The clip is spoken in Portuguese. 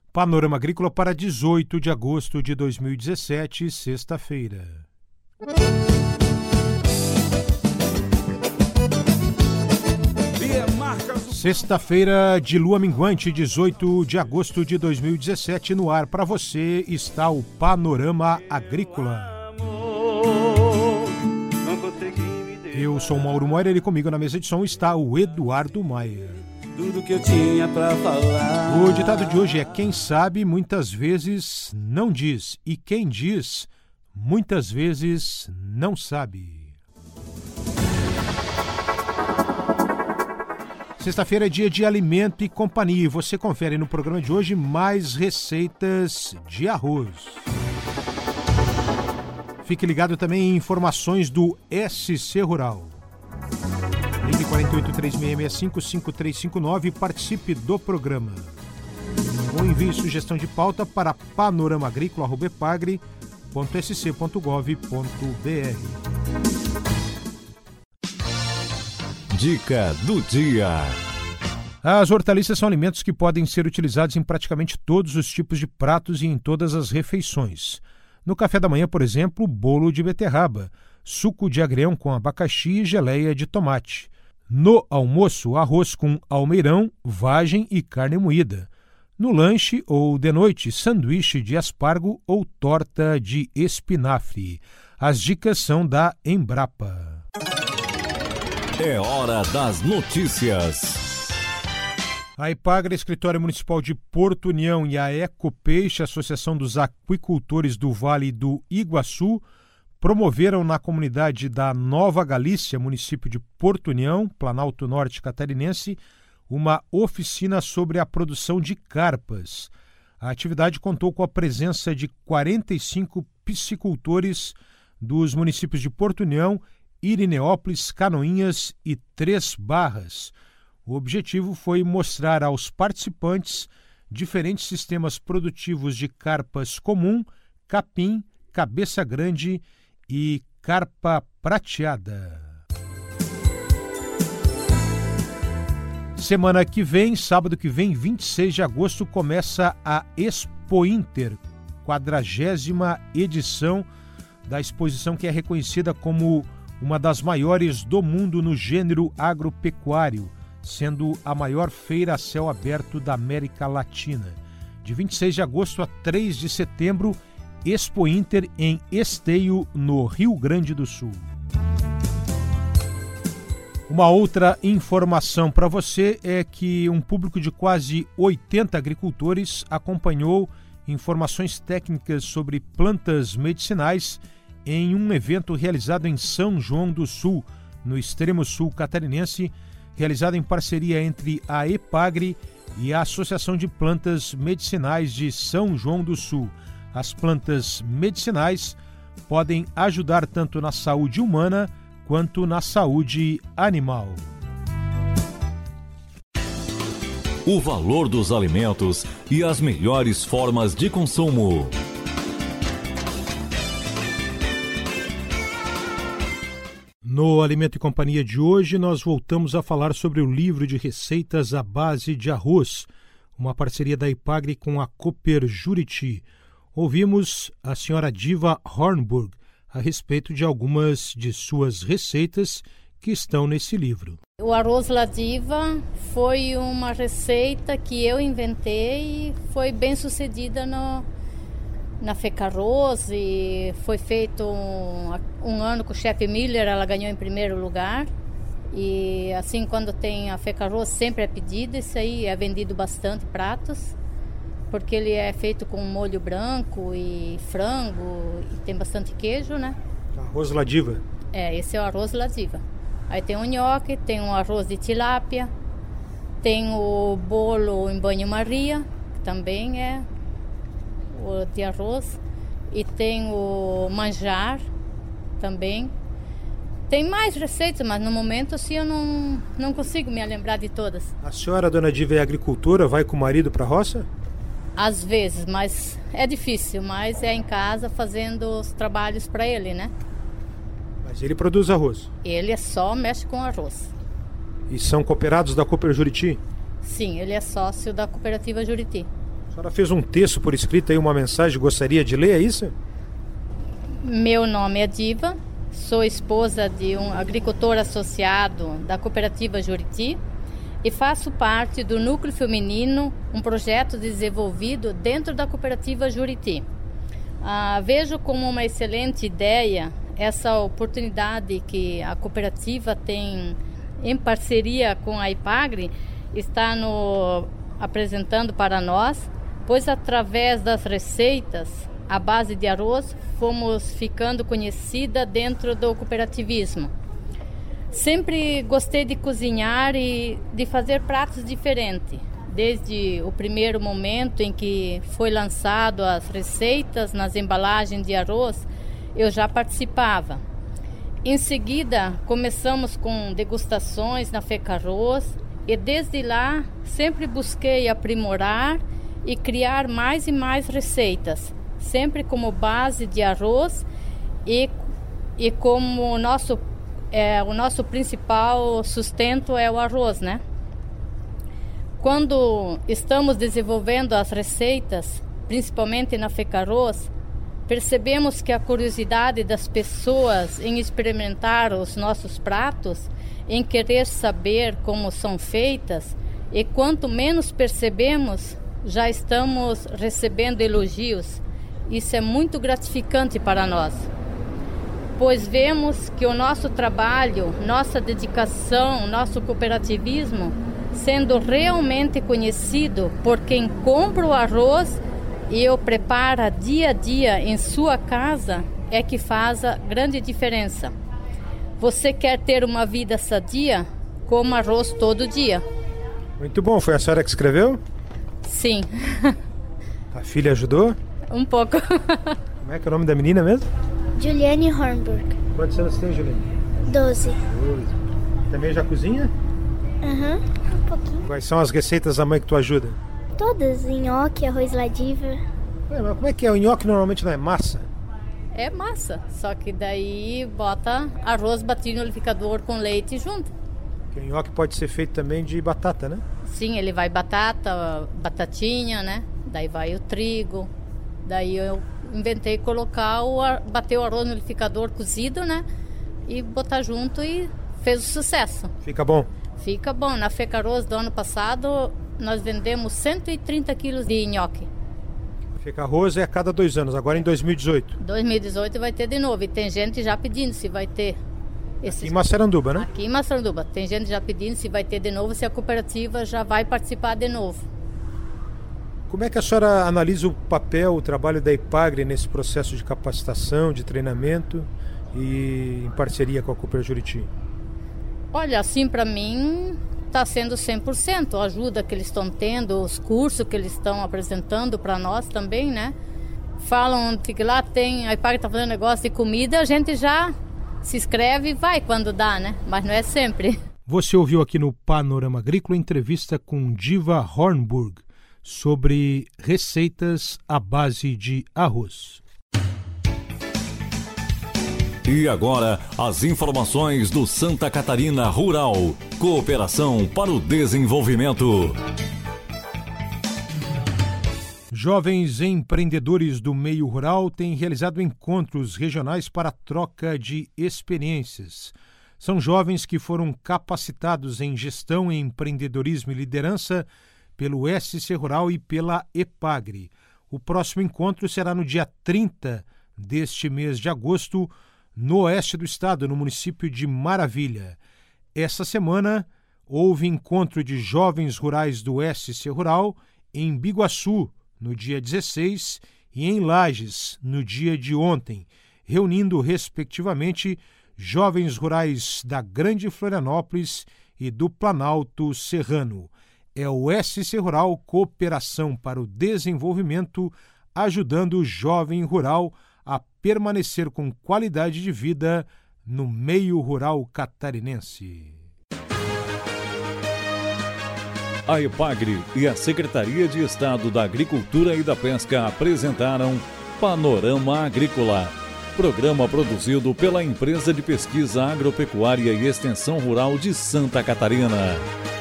Panorama Agrícola para 18 de agosto de 2017, sexta-feira. Sexta-feira de lua minguante, 18 de agosto de 2017, no ar para você está o Panorama Agrícola. Eu sou o Mauro Moira, ele comigo na mesa de som está o Eduardo Maia. Tudo que eu tinha pra falar. O ditado de hoje é: quem sabe muitas vezes não diz, e quem diz muitas vezes não sabe. Sexta-feira é dia de alimento e companhia, e você confere no programa de hoje mais receitas de arroz. Fique ligado também em informações do SC Rural. Ligue 48-3665-5359 e participe do programa. Ou envie sugestão de pauta para panoramaagrícola@epagre.sc.gov.br. Dica do dia. As hortaliças são alimentos que podem ser utilizados em praticamente todos os tipos de pratos e em todas as refeições. No café da manhã, por exemplo, bolo de beterraba, suco de agrião com abacaxi e geleia de tomate. No almoço, arroz com almeirão, vagem e carne moída. No lanche ou de noite, sanduíche de aspargo ou torta de espinafre. As dicas são da Embrapa. É hora das notícias. A Epagre, Escritório Municipal de Porto União, e a Ecopeixe, Associação dos Aquicultores do Vale do Iguaçu, promoveram na comunidade da Nova Galícia, município de Porto União, Planalto Norte catarinense, uma oficina sobre a produção de carpas. A atividade contou com a presença de 45 piscicultores dos municípios de Porto União, Irineópolis, Canoinhas e Três Barras. O objetivo foi mostrar aos participantes diferentes sistemas produtivos de carpas comum, capim, cabeça grande e carpa prateada. Semana que vem, sábado que vem, 26 de agosto, começa a Expo Inter, 40ª edição da exposição que é reconhecida como uma das maiores do mundo no gênero agropecuário, sendo a maior feira a céu aberto da América Latina. De 26 de agosto a 3 de setembro, Expo Inter em Esteio, no Rio Grande do Sul. Uma outra informação para você é que um público de quase 80 agricultores acompanhou informações técnicas sobre plantas medicinais em um evento realizado em São João do Sul, no extremo sul catarinense, realizado em parceria entre a Epagre e a Associação de Plantas Medicinais de São João do Sul. As plantas medicinais podem ajudar tanto na saúde humana quanto na saúde animal. O valor dos alimentos e as melhores formas de consumo. No Alimento e Companhia de hoje, nós voltamos a falar sobre o livro de receitas à base de arroz, uma parceria da Epagre com a Cooper Juriti. Ouvimos a senhora Diva Hornburg a respeito de algumas de suas receitas que estão nesse livro. O arroz La Diva foi uma receita que eu inventei e foi bem sucedida na Fecarroz, e foi feito um ano com o chefe Miller, ela ganhou em primeiro lugar. E assim, quando tem a Fecarroz, sempre é pedido, isso aí é vendido bastante pratos, porque ele é feito com molho branco e frango e tem bastante queijo, né? Arroz La Diva. Esse é o arroz La Diva. Aí tem o nhoque, tem o arroz de tilápia, tem o bolo em banho-maria, que também é o de arroz, e tem o manjar também. Tem mais receitas, mas no momento assim eu não consigo me lembrar de todas. A senhora, dona Diva, é agricultora? Vai com o marido para a roça? Às vezes, mas é difícil, mas é em casa fazendo os trabalhos para ele, né? Mas ele produz arroz? Ele só mexe com arroz. E são cooperados da Cooper Juriti? Sim, ele é sócio da Cooperativa Juriti. A senhora fez um texto por escrito aí, uma mensagem, gostaria de ler, é isso? Meu nome é Diva, sou esposa de um agricultor associado da cooperativa Juriti e faço parte do Núcleo Feminino, um projeto desenvolvido dentro da cooperativa Juriti. Vejo como uma excelente ideia essa oportunidade que a cooperativa tem em parceria com a IPAGRE, está apresentando para nós, pois através das receitas à base de arroz fomos ficando conhecida dentro do cooperativismo. Sempre gostei de cozinhar e de fazer pratos diferentes. Desde o primeiro momento em que foi lançado as receitas nas embalagens de arroz, eu já participava. Em seguida, começamos com degustações na Fecarroz e desde lá sempre busquei aprimorar e criar mais e mais receitas, sempre como base de arroz e como o nosso principal sustento é o arroz, né? Quando estamos desenvolvendo as receitas, principalmente na Fecarroz, percebemos que a curiosidade das pessoas em experimentar os nossos pratos, em querer saber como são feitas, e quanto menos percebemos, já estamos recebendo elogios. Isso é muito gratificante para nós, pois vemos que o nosso trabalho, nossa dedicação, nosso cooperativismo, sendo realmente conhecido por quem compra o arroz e o prepara dia a dia em sua casa, é que faz a grande diferença. Você quer ter uma vida sadia? Coma arroz todo dia. Muito bom. Foi a senhora que escreveu? Sim. A filha ajudou? Um pouco. Como é que é o nome da menina mesmo? Juliane Hornburg. Quantos anos tem, Juliane? 12. Também já cozinha? Um pouquinho. Quais são as receitas da mãe que tu ajuda? Todas, nhoque, arroz ladiva. Mas como é que é? O nhoque normalmente não é massa? É massa, só que daí bota arroz batido no liquidificador com leite junto. Porque o nhoque pode ser feito também de batata, né? Sim, ele vai batatinha, né? Daí vai o trigo. Daí eu inventei colocar bater o arroz no liquidificador cozido, né? E botar junto e fez o sucesso. Fica bom? Fica bom. Na Fecarroz do ano passado nós vendemos 130 quilos de nhoque. Fecarroz é a cada 2 anos, agora em 2018. 2018 vai ter de novo e tem gente já pedindo se vai ter. Aqui em Massaranduba, né? Aqui em Massaranduba. Tem gente já pedindo se vai ter de novo, se a cooperativa já vai participar de novo. Como é que a senhora analisa o papel, o trabalho da IPAGRE nesse processo de capacitação, de treinamento e em parceria com a Coopera Juriti? Olha, assim para mim está sendo 100%. A ajuda que eles estão tendo, os cursos que eles estão apresentando para nós também, né? Falam que lá tem, a IPAGRE está fazendo negócio de comida, a gente já se inscreve e vai quando dá, né? Mas não é sempre. Você ouviu aqui no Panorama Agrícola entrevista com Diva Hornburg sobre receitas à base de arroz. E agora, as informações do Santa Catarina Rural. Cooperação para o Desenvolvimento. Jovens empreendedores do meio rural têm realizado encontros regionais para troca de experiências. São jovens que foram capacitados em gestão, empreendedorismo e liderança pelo SC Rural e pela IPAGRE. O próximo encontro será no dia 30 deste mês de agosto, no oeste do estado, no município de Maravilha. Essa semana, houve encontro de jovens rurais do SC Rural em Biguaçu, no dia 16, e em Lages, no dia de ontem, reunindo, respectivamente, jovens rurais da Grande Florianópolis e do Planalto Serrano. É o SC Rural Cooperação para o Desenvolvimento, ajudando o jovem rural a permanecer com qualidade de vida no meio rural catarinense. A IPAGRE e a Secretaria de Estado da Agricultura e da Pesca apresentaram Panorama Agrícola, programa produzido pela Empresa de Pesquisa Agropecuária e Extensão Rural de Santa Catarina.